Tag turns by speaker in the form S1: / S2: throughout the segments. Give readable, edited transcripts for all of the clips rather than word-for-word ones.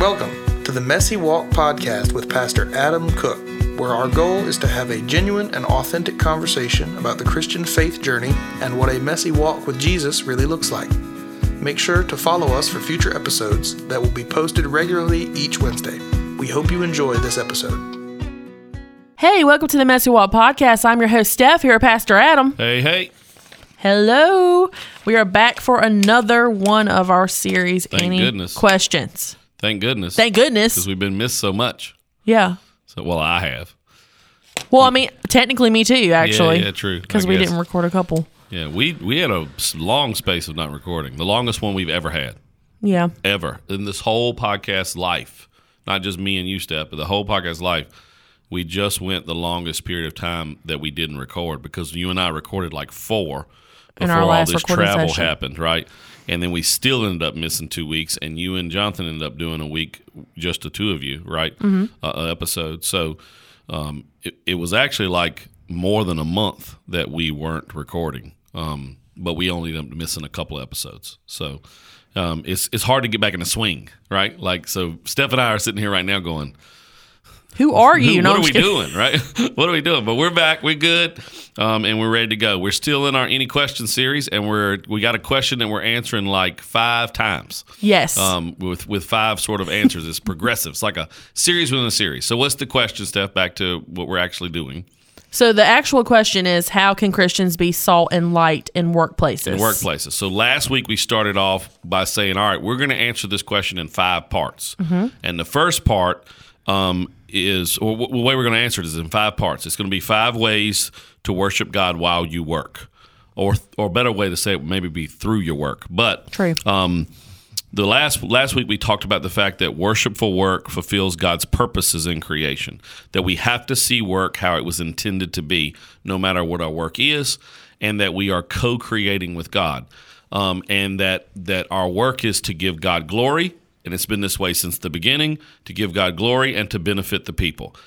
S1: Welcome to the Messy Walk podcast with Pastor Adam Cook, where our goal is to have a genuine and authentic conversation about the Christian faith journey and what a messy walk with Jesus really looks like. Make sure to follow us for future episodes that will be posted regularly each Wednesday. We hope you enjoy this episode.
S2: Hey, welcome to the Messy Walk podcast. I'm your host, Steph, here at Pastor Adam.
S3: Hey.
S2: Hello. We are back for another one of our series.
S3: Thank goodness.
S2: Questions?
S3: Thank goodness.
S2: Because
S3: we've been missed so much.
S2: Yeah.
S3: Well, I have.
S2: Well, I mean, technically me too, actually.
S3: Yeah, true.
S2: Because we didn't record a couple.
S3: Yeah, we had a long space of not recording. The longest one we've ever had.
S2: Yeah.
S3: Ever. In this whole podcast life. Not just me and you, Steph, but the whole podcast life. We just went the longest period of time that we didn't record because you and I recorded like 4 before all this travel happened, right? And then we still ended up missing 2 weeks, and you and Jonathan ended up doing a week, just the two of you, right? Mm-hmm. Episode. So it was actually like more than a month that we weren't recording, but we only ended up missing a couple of episodes. So it's hard to get back in the swing, right? Like, so Steph and I are sitting here right now going,
S2: Who are you?
S3: What are we doing, right? What are we doing? But we're back. We're good, and we're ready to go. We're still in our Any Questions series, and we got a question that we're answering like 5 times.
S2: Yes.
S3: With 5 sort of answers. It's progressive. It's like a series within a series. So what's the question, Steph? Back to what we're actually doing.
S2: So the actual question is, how can Christians be salt and light in workplaces?
S3: So last week we started off by saying, all right, we're going to answer this question in 5 parts. Mm-hmm. And the first part the way we're going to answer it is in 5 parts. It's going to be 5 ways to worship God while you work, or a better way to say it would maybe be through your work. But
S2: true.
S3: The last week we talked about the fact that worshipful work fulfills God's purposes in creation. That we have to see work how it was intended to be, no matter what our work is, and that we are co-creating with God, and that our work is to give God glory. And it's been this way since the beginning, to give God glory and to benefit the people.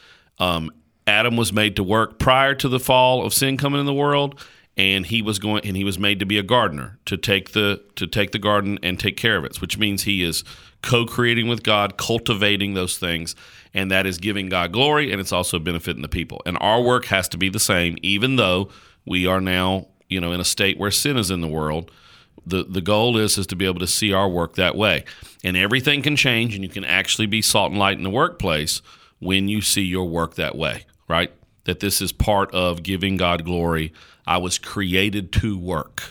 S3: Adam was made to work prior to the fall of sin coming in the world, and he was made to be a gardener, to take the garden and take care of it, which means he is co-creating with God, cultivating those things, and that is giving God glory, and it's also benefiting the people. And our work has to be the same, even though we are now, in a state where sin is in the world. The goal is to be able to see our work that way. And everything can change, and you can actually be salt and light in the workplace when you see your work that way, right? That this is part of giving God glory. I was created to work,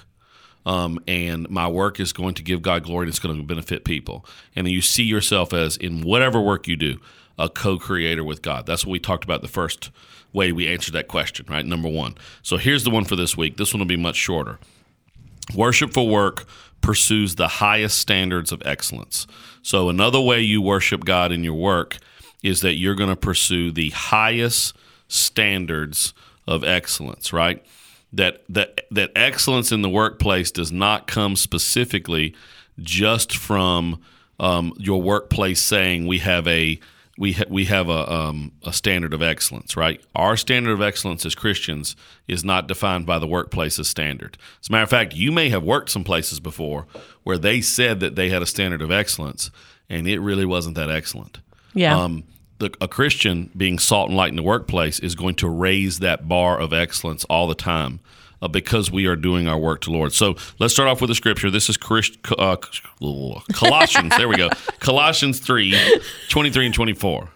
S3: and my work is going to give God glory, and it's going to benefit people. And then you see yourself as, in whatever work you do, a co-creator with God. That's what we talked about the first way we answered that question, right? Number 1. So here's the one for this week. This one will be much shorter. Worshipful work pursues the highest standards of excellence. So another way you worship God in your work is that you're going to pursue the highest standards of excellence, right? That excellence in the workplace does not come specifically just from your workplace saying we have a standard of excellence, right? Our standard of excellence as Christians is not defined by the workplace's standard. As a matter of fact, you may have worked some places before where they said that they had a standard of excellence, and it really wasn't that excellent.
S2: Yeah.
S3: A Christian being salt and light in the workplace is going to raise that bar of excellence all the time because we are doing our work to Lord. So let's start off with the scripture. This is Colossians. There we go. Colossians 3:23 and 24.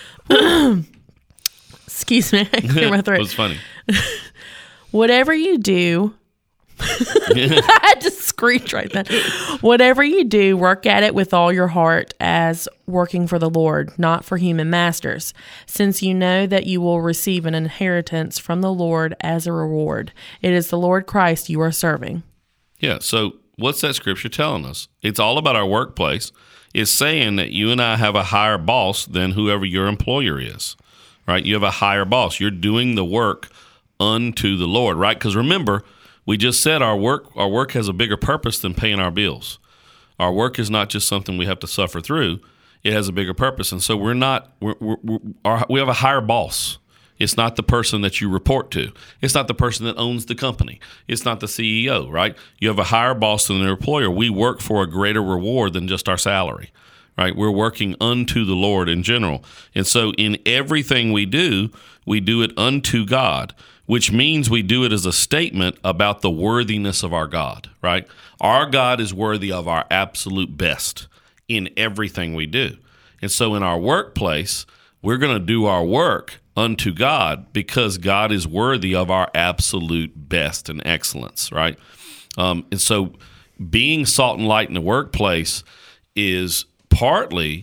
S2: Excuse me. I cleared my throat.
S3: It was funny.
S2: Whatever you do, I had to screech right then. Whatever you do, work at it with all your heart as working for the Lord, not for human masters, since you know that you will receive an inheritance from the Lord as a reward. It is the Lord Christ you are serving. Yeah,
S3: so what's that scripture telling us? It's all about our workplace. It's saying that you and I have a higher boss than whoever your employer is, right? You have a higher boss. You're doing the work unto the Lord, right? Because remember, we just said our work has a bigger purpose than paying our bills. Our work is not just something we have to suffer through. It has a bigger purpose. And so we have a higher boss. It's not the person that you report to. It's not the person that owns the company. It's not the CEO, right? You have a higher boss than the employer. We work for a greater reward than just our salary, right? We're working unto the Lord in general. And so in everything we do it unto God, which means we do it as a statement about the worthiness of our God, right? Our God is worthy of our absolute best in everything we do. And so in our workplace, we're going to do our work unto God because God is worthy of our absolute best and excellence, right? And so being salt and light in the workplace is partly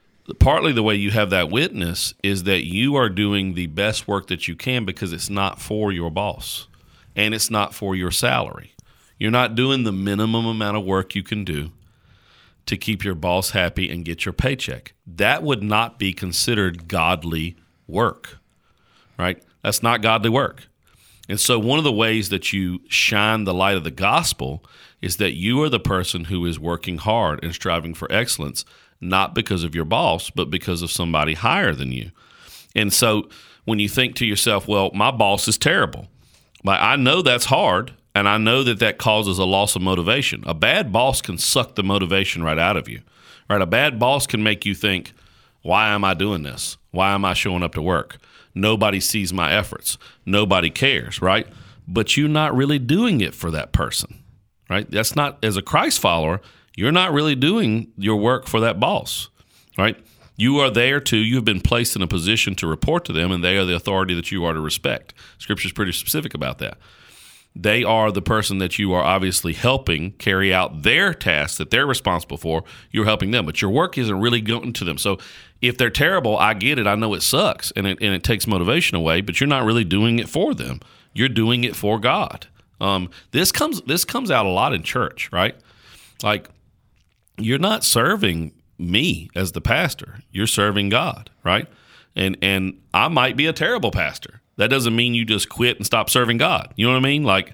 S3: the way you have that witness is that you are doing the best work that you can because it's not for your boss and it's not for your salary. You're not doing the minimum amount of work you can do to keep your boss happy and get your paycheck. That would not be considered godly work, right? That's not godly work. And so one of the ways that you shine the light of the gospel is that you are the person who is working hard and striving for excellence, not because of your boss, but because of somebody higher than you. And so when you think to yourself, well, my boss is terrible, I know that's hard, and I know that causes a loss of motivation. A bad boss can suck the motivation right out of you, right? A bad boss can make you think, why am I doing this? Why am I showing up to work? Nobody sees my efforts. Nobody cares, right? But you're not really doing it for that person, right? That's not, as a Christ follower, you're not really doing your work for that boss, right? You are there you have been placed in a position to report to them, and they are the authority that you are to respect. Scripture's pretty specific about that. They are the person that you are obviously helping carry out their tasks that they're responsible for. You're helping them, but your work isn't really going to them. So if they're terrible, I get it. I know it sucks, and it takes motivation away, but you're not really doing it for them. You're doing it for God. This comes out a lot in church, right? Like, you're not serving me as the pastor. You're serving God, right? And I might be a terrible pastor. That doesn't mean you just quit and stop serving God. You know what I mean? Like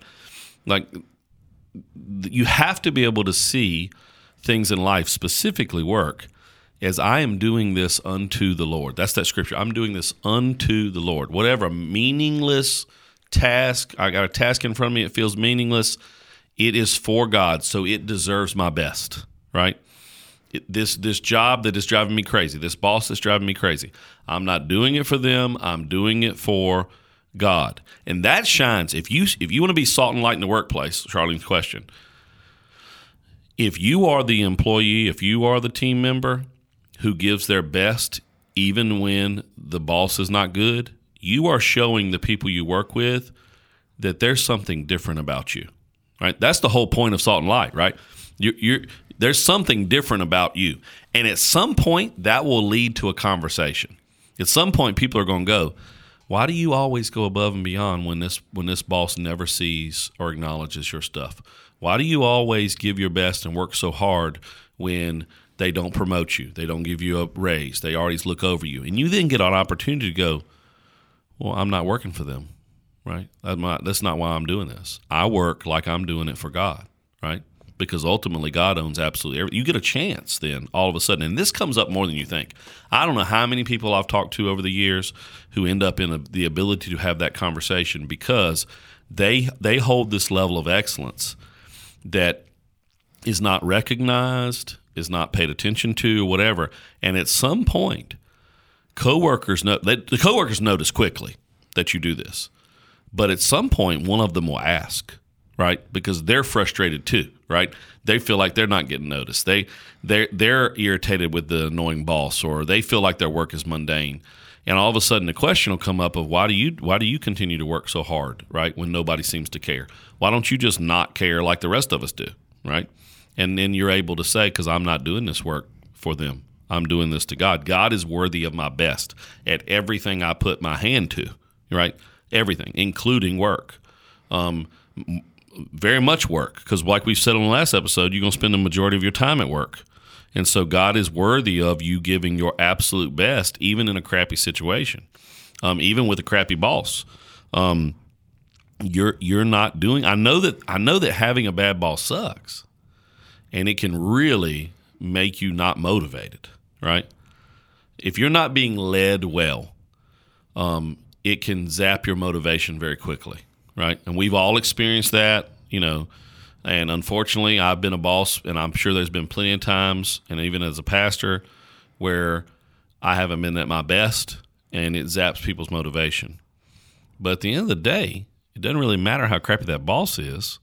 S3: you have to be able to see things in life, specifically work, as I am doing this unto the Lord. That's that scripture. I'm doing this unto the Lord. Whatever meaningless task, I got a task in front of me, it feels meaningless, it is for God, so it deserves my best, right? This job that is driving me crazy, this boss that's driving me crazy, I'm not doing it for them, I'm doing it for God. And that shines. If you want to be salt and light in the workplace, Charlene's question, if you are the employee, if you are the team member who gives their best even when the boss is not good, you are showing the people you work with that there's something different about you, right? That's the whole point of salt and light, right? There's something different about you. And at some point, that will lead to a conversation. At some point, people are going to go, why do you always go above and beyond when this boss never sees or acknowledges your stuff? Why do you always give your best and work so hard when they don't promote you? They don't give you a raise. They always look over you. And you then get an opportunity to go, well, I'm not working for them, right? That's not why I'm doing this. I work like I'm doing it for God, right? Because ultimately God owns absolutely everything. You get a chance then all of a sudden, and this comes up more than you think. I don't know how many people I've talked to over the years who end up in the ability to have that conversation because they hold this level of excellence that is not recognized, is not paid attention to, or whatever. And at some point, the coworkers notice quickly that you do this. But at some point, one of them will ask, right? Because they're frustrated too, right? They feel like they're not getting noticed. They're irritated with the annoying boss, or they feel like their work is mundane. And all of a sudden the question will come up of why do you continue to work so hard, right? When nobody seems to care. Why don't you just not care like the rest of us do, right? And then you're able to say, because I'm not doing this work for them. I'm doing this to God. God is worthy of my best at everything I put my hand to, right? Everything, including work. Very much work, because like we said on the last episode, you're going to spend the majority of your time at work. And so God is worthy of you giving your absolute best, even in a crappy situation, even with a crappy boss. You're not doing. I know that having a bad boss sucks, and it can really make you not motivated, right? If you're not being led well, it can zap your motivation very quickly, right? And we've all experienced that. You know, And unfortunately, I've been a boss, and I'm sure there's been plenty of times, and even as a pastor, where I haven't been at my best, and it zaps people's motivation. But at the end of the day, it doesn't really matter how crappy that boss is.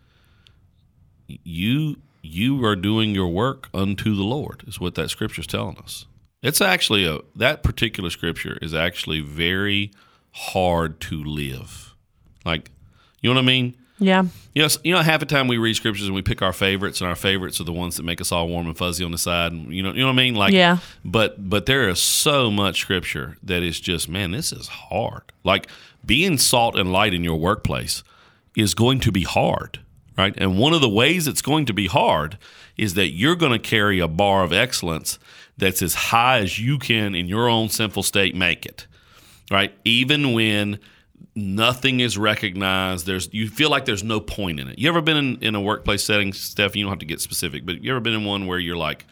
S3: You are doing your work unto the Lord, is what that scripture is telling us. It's actually that particular scripture is actually very hard to live. Like, you know what I mean?
S2: Yeah.
S3: You know, half the time we read scriptures and we pick our favorites, and our favorites are the ones that make us all warm and fuzzy on the side. And you know what I mean? Like,
S2: yeah.
S3: But there is so much scripture that is just, man, this is hard. Like, being salt and light in your workplace is going to be hard, right? And one of the ways it's going to be hard is that you're going to carry a bar of excellence that's as high as you can in your own sinful state make it, right? Even when nothing is recognized, you feel like there's no point in it. You ever been in a workplace setting, Steph? You don't have to get specific, but you ever been in one where you're like,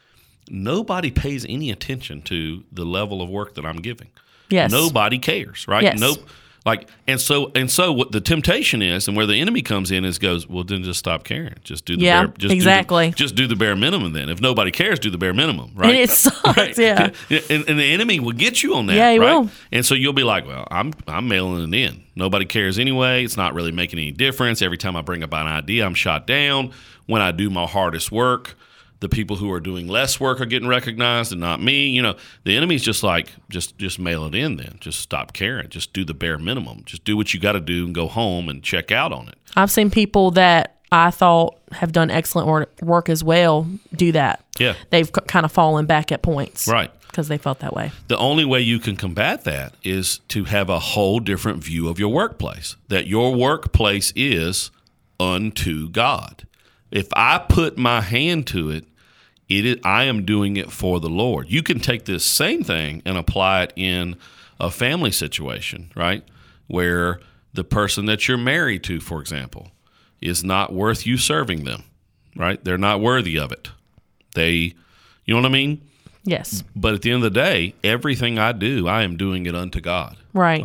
S3: nobody pays any attention to the level of work that I'm giving?
S2: Yes.
S3: Nobody cares, right?
S2: Yes.
S3: Nope. Like, and so what the temptation is, and where the enemy comes in is goes, well, then just stop caring. Just do the bare,
S2: exactly.
S3: Just do the bare minimum. Then, if nobody cares, do the bare minimum, right?
S2: And it sucks,
S3: right?
S2: yeah.
S3: And the enemy will get you on that,
S2: yeah, he
S3: right?
S2: will.
S3: And so you'll be like, well, I'm mailing it in. Nobody cares anyway. It's not really making any difference. Every time I bring up an idea, I'm shot down. When I do my hardest work, the people who are doing less work are getting recognized and not me. You know, the enemy's just like, just mail it in then. Just stop caring. Just do the bare minimum. Just do what you got to do and go home and check out on it.
S2: I've seen people that I thought have done excellent work as well do that.
S3: Yeah.
S2: They've kind of fallen back at points.
S3: Right.
S2: Because they felt that way.
S3: The only way you can combat that is to have a whole different view of your workplace, that your workplace is unto God. If I put my hand to it, I am doing it for the Lord. You can take this same thing and apply it in a family situation, right? Where the person that you're married to, for example, is not worth you serving them, right? They're not worthy of it. You know what I mean?
S2: Yes.
S3: But at the end of the day, everything I do, I am doing it unto God.
S2: Right.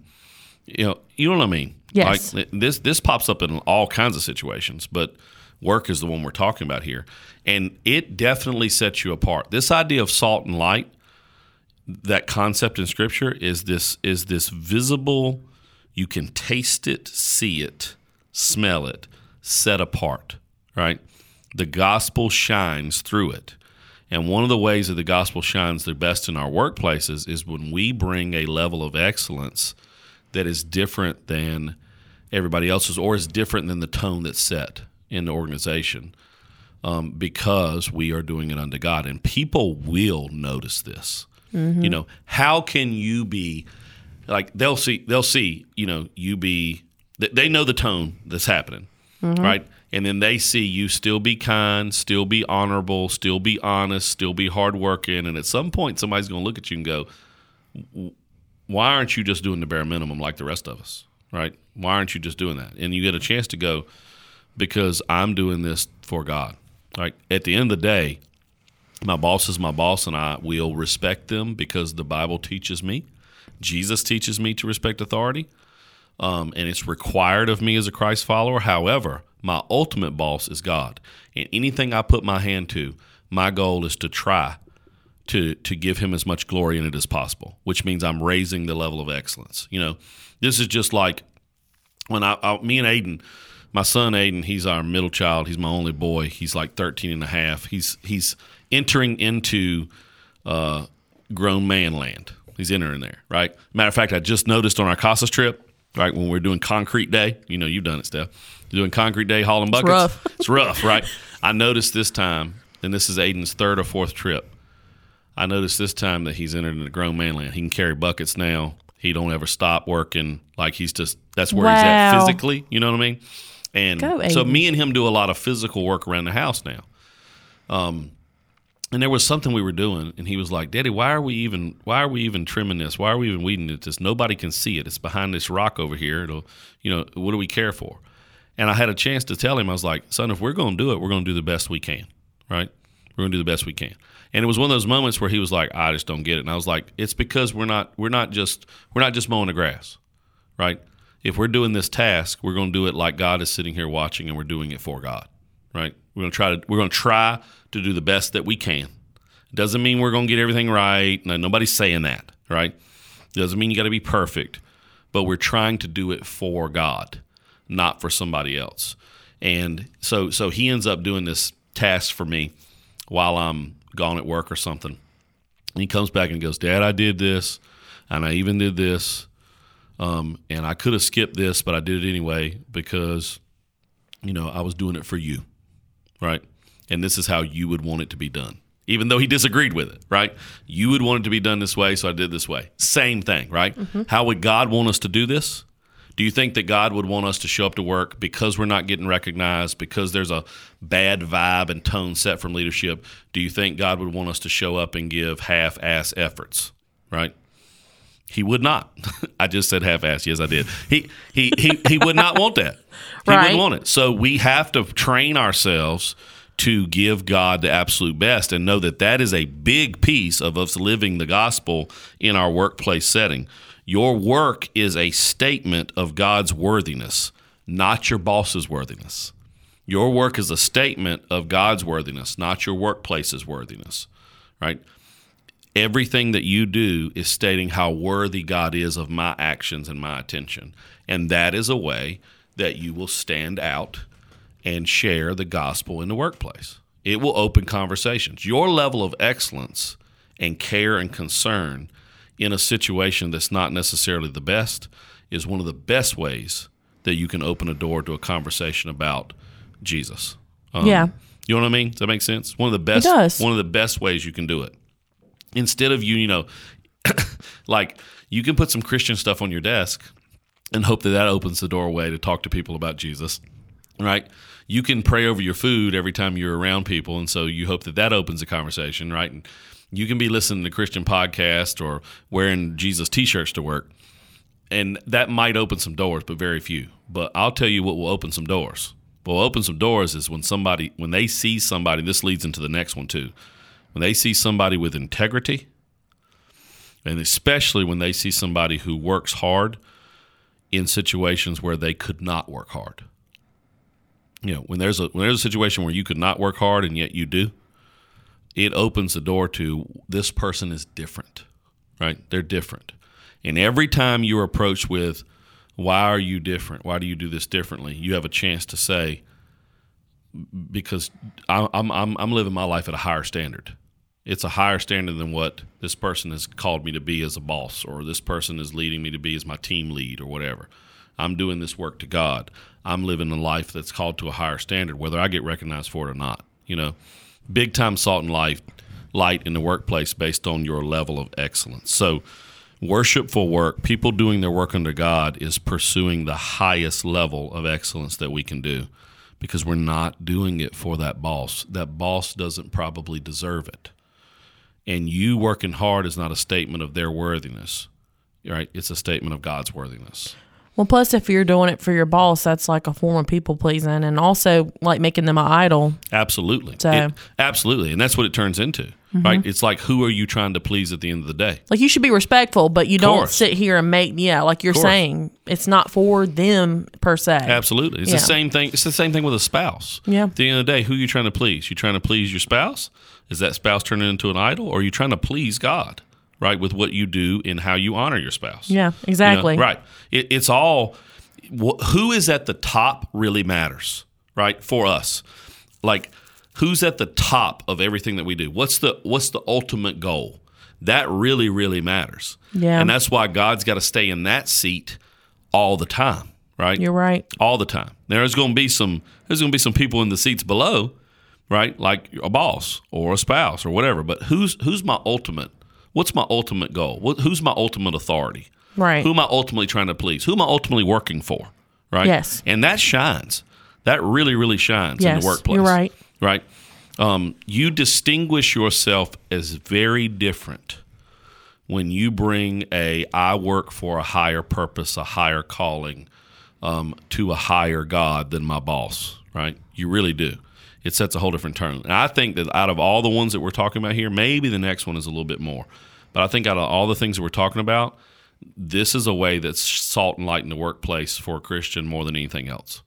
S3: You know what I mean?
S2: Yes.
S3: Like this pops up in all kinds of situations, but work is the one we're talking about here. And it definitely sets you apart. This idea of salt and light, that concept in Scripture is this visible, you can taste it, see it, smell it, set apart, right? The gospel shines through it. And one of the ways that the gospel shines the best in our workplaces is when we bring a level of excellence that is different than everybody else's, or is different than the tone that's set in the organization, because we are doing it unto God. And people will notice this. Mm-hmm. You know, how can you be like, they'll see, you know, they know the tone that's happening, mm-hmm. right? And then they see you still be kind, still be honorable, still be honest, still be hardworking. And at some point, somebody's going to look at you and go, why aren't you just doing the bare minimum like the rest of us, right? Why aren't you just doing that? And you get a chance to go, because I'm doing this for God. Like, at the end of the day, my boss is my boss, and I will respect them because the Bible teaches me. Jesus teaches me to respect authority, and it's required of me as a Christ follower. However, my ultimate boss is God, and anything I put my hand to, my goal is to try to give him as much glory in it as possible, which means I'm raising the level of excellence. You know, this is just like when me and Aiden, my son Aiden, he's our middle child. He's my only boy. He's like 13 and a half. He's entering into grown man land. He's entering there, right? Matter of fact, I just noticed on our Casas trip, right, when we're doing concrete day, you know, you've done it, Steph. You're doing concrete day, hauling buckets.
S2: Rough.
S3: It's rough, right? I noticed this time, and this is Aiden's third or fourth trip, I noticed this time that he's entered into grown man land. He can carry buckets now. He don't ever stop working. Like, that's where he's at physically, you know what I mean? And so me and him do a lot of physical work around the house now. And there was something we were doing, and he was like, "Daddy, why are we even trimming this? Why are we even weeding it? This nobody can see it. It's behind this rock over here. It'll, you know, what do we care for?" And I had a chance to tell him, I was like, "Son, if we're going to do it, we're going to do the best we can, right? We're going to do the best we can." And it was one of those moments where he was like, "I just don't get it." And I was like, "It's because we're not just mowing the grass, right? if we're doing this task, we're going to do it like God is sitting here watching, and we're doing it for God, right? We're going to try to do the best that we can. Doesn't mean we're going to get everything right. No, nobody's saying that, right? Doesn't mean you got to be perfect, but we're trying to do it for God, not for somebody else. And so he ends up doing this task for me while I'm gone at work or something. And he comes back and goes, Dad, I did this, and I even did this, and I could have skipped this, but I did it anyway because, I was doing it for you, right? And this is how you would want it to be done. Even though he disagreed with it, right? You would want it to be done this way, so I did this way. Same thing, right? Mm-hmm. How would God want us to do this? Do you think that God would want us to show up to work because we're not getting recognized, because there's a bad vibe and tone set from leadership? Do you think God would want us to show up and give half-ass efforts, right? He would not. I just said half-ass. Yes, I did. He would not want that. He
S2: Right.
S3: wouldn't want it. So we have to train ourselves to give God the absolute best and know that that is a big piece of us living the gospel in our workplace setting. Your work is a statement of God's worthiness, not your boss's worthiness. Your work is a statement of God's worthiness, not your workplace's worthiness, right? Everything that you do is stating how worthy God is of my actions and my attention. And that is a way that you will stand out and share the gospel in the workplace. It will open conversations. Your level of excellence and care and concern in a situation that's not necessarily the best is one of the best ways that you can open a door to a conversation about Jesus.
S2: Yeah.
S3: You know what I mean? Does that make sense? One of the best.
S2: It does.
S3: One of the best ways you can do it. Instead of like you can put some Christian stuff on your desk and hope that opens the doorway to talk to people about Jesus, right? You can pray over your food every time you're around people, and so you hope that opens a conversation, right? And you can be listening to Christian podcasts or wearing Jesus T-shirts to work, and that might open some doors, but very few. But I'll tell you what will open some doors. What will open some doors is when they see somebody, this leads into the next one too, when they see somebody with integrity, and especially when they see somebody who works hard in situations where they could not work hard. When there's a situation where you could not work hard and yet you do, it opens the door to this person is different, right? They're different. And every time you're approached with, why are you different? Why do you do this differently? You have a chance to say, because I'm living my life at a higher standard. It's a higher standard than what this person has called me to be as a boss, or this person is leading me to be as my team lead or whatever. I'm doing this work to God. I'm living a life that's called to a higher standard, whether I get recognized for it or not. Big time salt and light in the workplace based on your level of excellence. So worshipful work, people doing their work under God, is pursuing the highest level of excellence that we can do, because we're not doing it for that boss. That boss doesn't probably deserve it. And you working hard is not a statement of their worthiness, right? It's a statement of God's worthiness.
S2: Well, plus, if you're doing it for your boss, that's like a form of people pleasing, and also like making them an idol.
S3: Absolutely.
S2: So.
S3: Absolutely. And that's what it turns into, right? It's like, who are you trying to please at the end of the day?
S2: Like, you should be respectful, but you don't
S3: course.
S2: sit here and like you're saying, it's not for them per se.
S3: Absolutely. It's the same thing. It's the same thing with a spouse.
S2: Yeah.
S3: At the end of the day, who are you trying to please? You trying to please your spouse? Is that spouse turning into an idol? Or are you trying to please God, right, with what you do and how you honor your spouse?
S2: Yeah, exactly.
S3: Right. It's all, who is at the top really matters, right, for us. Like, who's at the top of everything that we do? What's the ultimate goal? That really, really matters.
S2: Yeah.
S3: And that's why God's got to stay in that seat all the time, right?
S2: You're right.
S3: All the time. There's going to be some people in the seats below, right? Like a boss or a spouse or whatever. But who's my ultimate? What's my ultimate goal? Who's my ultimate authority?
S2: Right.
S3: Who am I ultimately trying to please? Who am I ultimately working for? Right?
S2: Yes.
S3: And that shines. That really, really shines in the workplace.
S2: You're right.
S3: Right? You distinguish yourself as very different when you bring I work for a higher purpose, a higher calling, to a higher God than my boss, right? You really do. It sets a whole different tone. And I think that out of all the ones that we're talking about here, maybe the next one is a little bit more. But I think out of all the things that we're talking about, this is a way that's salt and light in the workplace for a Christian more than anything else.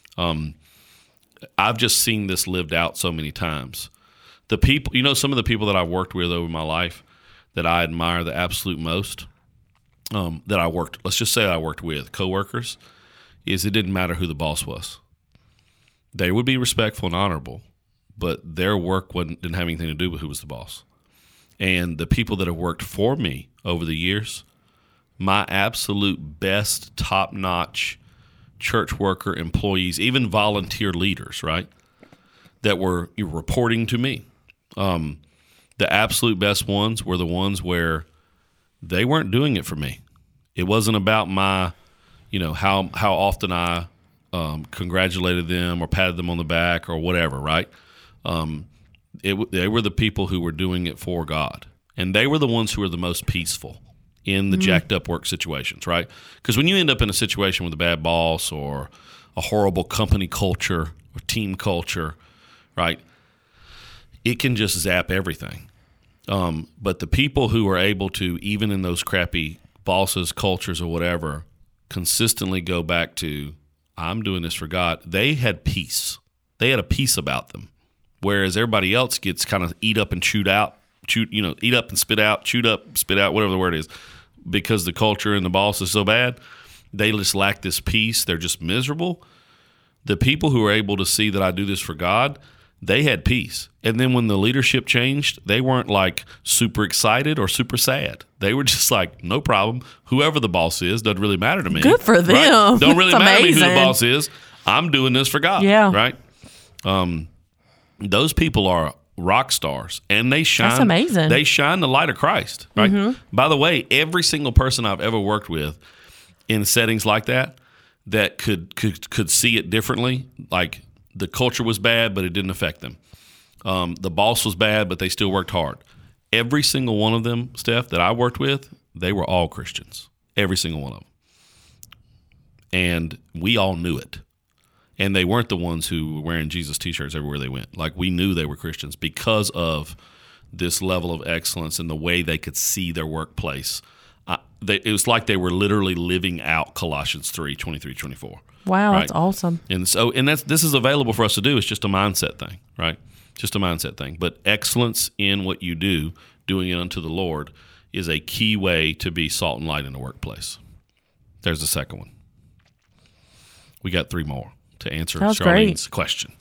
S3: I've just seen this lived out so many times. The people, some of the people that I've worked with over my life that I admire the absolute most, let's just say I worked with coworkers, is it didn't matter who the boss was. They would be respectful and honorable, but their work didn't have anything to do with who was the boss. And the people that have worked for me over the years, my absolute best, top-notch church worker employees, even volunteer leaders, right, that were reporting to me. The absolute best ones were the ones where they weren't doing it for me. It wasn't about my, how often I congratulated them or patted them on the back or whatever, right? They were the people who were doing it for God. And they were the ones who were the most peaceful in the jacked up work situations, right? Because when you end up in a situation with a bad boss or a horrible company culture or team culture, right, it can just zap everything. But the people who are able to, even in those crappy bosses, cultures, or whatever, consistently go back to, I'm doing this for God, they had peace. They had a peace about them. Whereas everybody else gets kind of eat up and eat up and spit out, chewed up, spit out, whatever the word is, because the culture and the boss is so bad, they just lack this peace. They're just miserable. The people who are able to see that I do this for God, they had peace. And then when the leadership changed, they weren't like super excited or super sad. They were just like, no problem. Whoever the boss is, doesn't really matter to me.
S2: Good for them.
S3: Right? Don't really matter to me who the
S2: amazing.
S3: boss is. I'm doing this for God.
S2: Yeah.
S3: Right? Those people are rock stars, and they shine.
S2: That's amazing.
S3: They shine the light of Christ. Right? Mm-hmm. By the way, every single person I've ever worked with in settings like that could see it differently, like the culture was bad, but it didn't affect them. The boss was bad, but they still worked hard. Every single one of them, Steph, that I worked with, they were all Christians. Every single one of them. And we all knew it. And they weren't the ones who were wearing Jesus t-shirts everywhere they went. Like, we knew they were Christians because of this level of excellence and the way they could see their workplace. It was like they were literally living out Colossians 3:23-24.
S2: Wow,
S3: right?
S2: That's awesome.
S3: And so, this is available for us to do. It's just a mindset thing, right? Just a mindset thing. But excellence in what you do, doing it unto the Lord, is a key way to be salt and light in the workplace. There's the second one. We got 3 more to answer Charlene's question.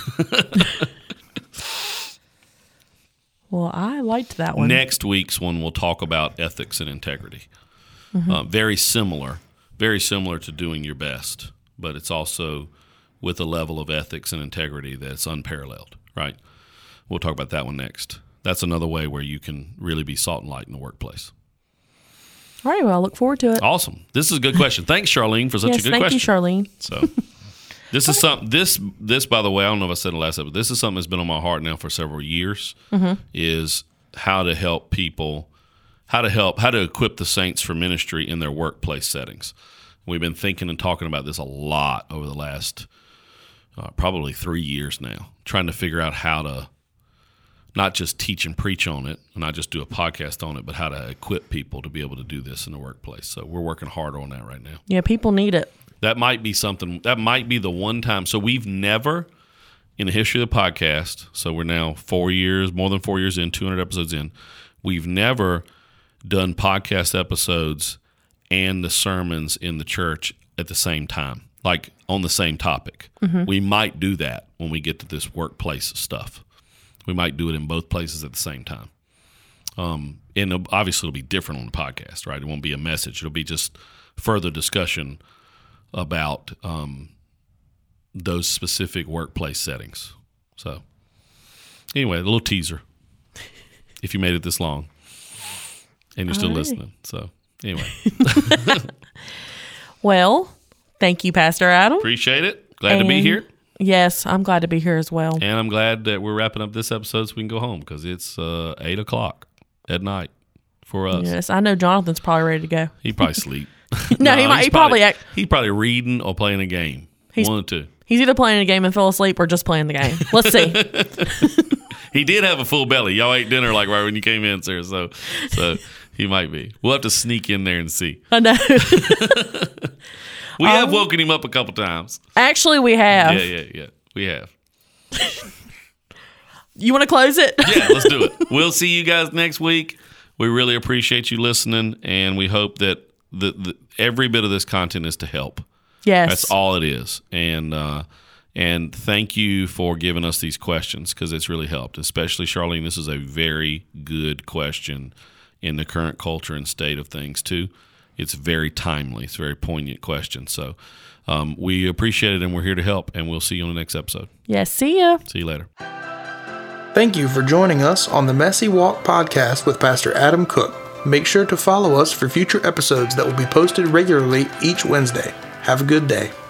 S2: Well, I liked that one.
S3: Next week's one, we'll talk about ethics and integrity. Mm-hmm. Very similar to doing your best, but it's also with a level of ethics and integrity that's unparalleled, right? We'll talk about that one next. That's another way where you can really be salt and light in the workplace.
S2: All right, well, I look forward to it.
S3: Awesome. This is a good question. Thanks, Charlene, for such a good question.
S2: Thank you, Charlene.
S3: So this is something, this, by the way, I don't know if I said it last episode, this is something that's been on my heart now for several years, is how to help people, how to equip the saints for ministry in their workplace settings. We've been thinking and talking about this a lot over the last probably 3 years now, trying to figure out how to not just teach and preach on it, and not just do a podcast on it, but how to equip people to be able to do this in the workplace. So we're working hard on that right now.
S2: Yeah, people need it.
S3: That might be something, that might be the one time. So we've never, in the history of the podcast, so we're now 4 years, more than 4 years in, 200 episodes in, we've never done podcast episodes and the sermons in the church at the same time, like on the same topic. Mm-hmm. We might do that when we get to this workplace stuff. We might do it in both places at the same time. And obviously it'll be different on the podcast, right? It won't be a message. It'll be just further discussion about those specific workplace settings. So anyway, a little teaser if you made it this long and you're still listening. So anyway.
S2: Well, thank you, Pastor Adam.
S3: Appreciate it. Glad to be here.
S2: Yes, I'm glad to be here as well.
S3: And I'm glad that we're wrapping up this episode so we can go home because it's 8 o'clock at night for us.
S2: Yes, I know Jonathan's probably ready to go.
S3: He probably sleep.
S2: No, he's
S3: probably reading or playing a game. One or two.
S2: He's either playing a game and fell asleep or just playing the game. Let's see.
S3: He did have a full belly. Y'all ate dinner like right when you came in, sir. So he might be. We'll have to sneak in there and see.
S2: I know.
S3: We have woken him up a couple times.
S2: Actually, we have.
S3: Yeah. We have.
S2: You want to close it?
S3: Yeah, let's do it. We'll see you guys next week. We really appreciate you listening, and we hope that every bit of this content is to help.
S2: Yes.
S3: That's all it is. And thank you for giving us these questions, because it's really helped. Especially, Charlene, this is a very good question in the current culture and state of things, too. It's very timely. It's a very poignant question. So we appreciate it, and we're here to help, and we'll see you on the next episode.
S2: Yes, see ya.
S3: See you later.
S1: Thank you for joining us on the Messy Walk podcast with Pastor Adam Cook. Make sure to follow us for future episodes that will be posted regularly each Wednesday. Have a good day.